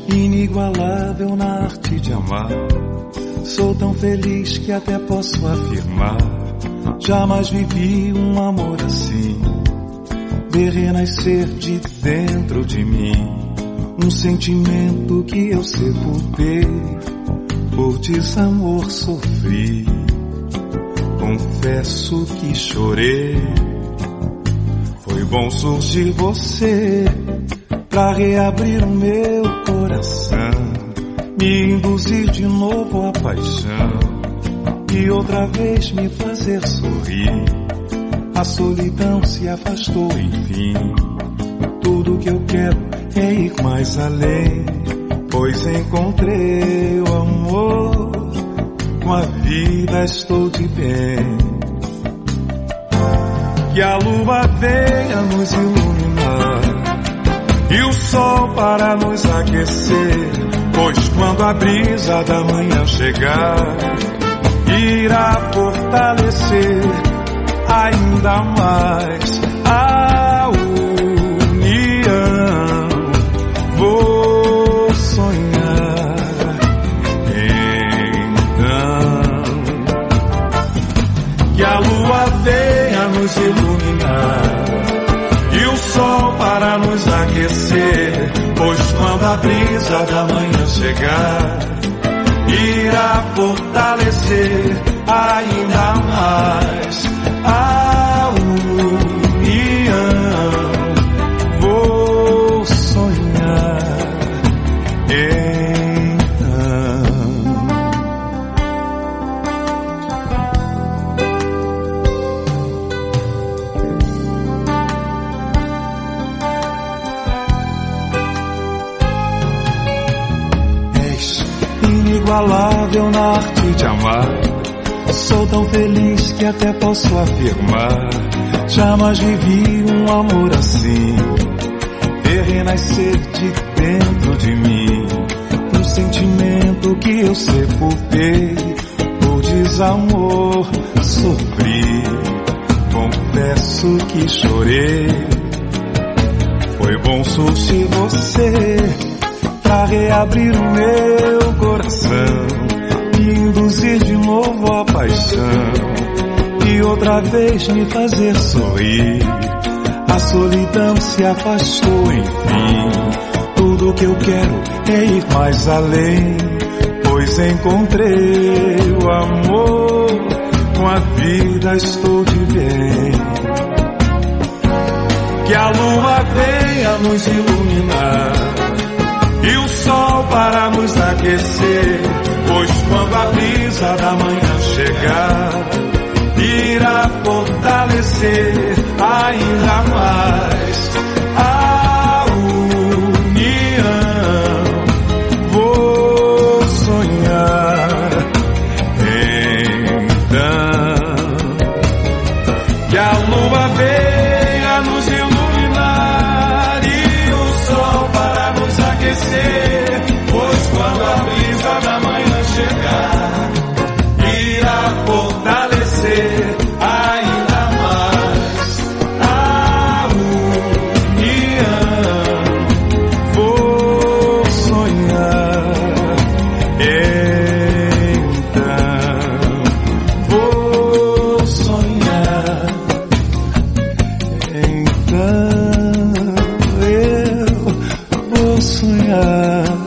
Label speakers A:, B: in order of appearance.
A: inigualável na arte de amar. Sou tão feliz que até posso afirmar, jamais vivi um amor assim. Ver renascer de dentro de mim um sentimento que eu sepultei, por desamor sofri. Confesso que chorei. Foi bom surgir você pra reabrir o meu coração, me induzir de novo à paixão e outra vez me fazer sorrir. A solidão se afastou, enfim. Tudo que eu quero é ir mais além, pois encontrei o amor. Com a vida estou de bem. Que a lua venha nos iluminar e o sol para nos aquecer, pois quando a brisa da manhã chegar, irá fortalecer ainda mais a união. Vou sonhar então. Que a lua venha nos iluminar e o sol para nos aquecer, pois quando a brisa da manhã chegar, irá fortalecer ainda mais a união. Vou sonhar então. És inigualável na arte de amar. Sou tão feliz que até posso afirmar, jamais vivi um amor assim. Ver renascer de dentro de mim um sentimento que eu sepultei, por desamor sofri. Confesso que chorei. Foi bom surgir você pra reabrir o meu coração, induzir de novo a paixão e outra vez me fazer sorrir. A solidão se afastou, enfim. Tudo que eu quero é ir mais além, pois encontrei o amor. Com a vida estou de bem. Que a lua venha nos iluminar e o sol para nos aquecer, pois quando a brisa da manhã chegar, irá fortalecer ainda mais a união. Vou sonhar então. Que a lua venha nos iluminar e o sol para nos aquecer, pois quando a brisa da manhã chegar, irá fortalecer ainda mais a união. Vou sonhar então. Vou sonhar então. Eu vou sonhar.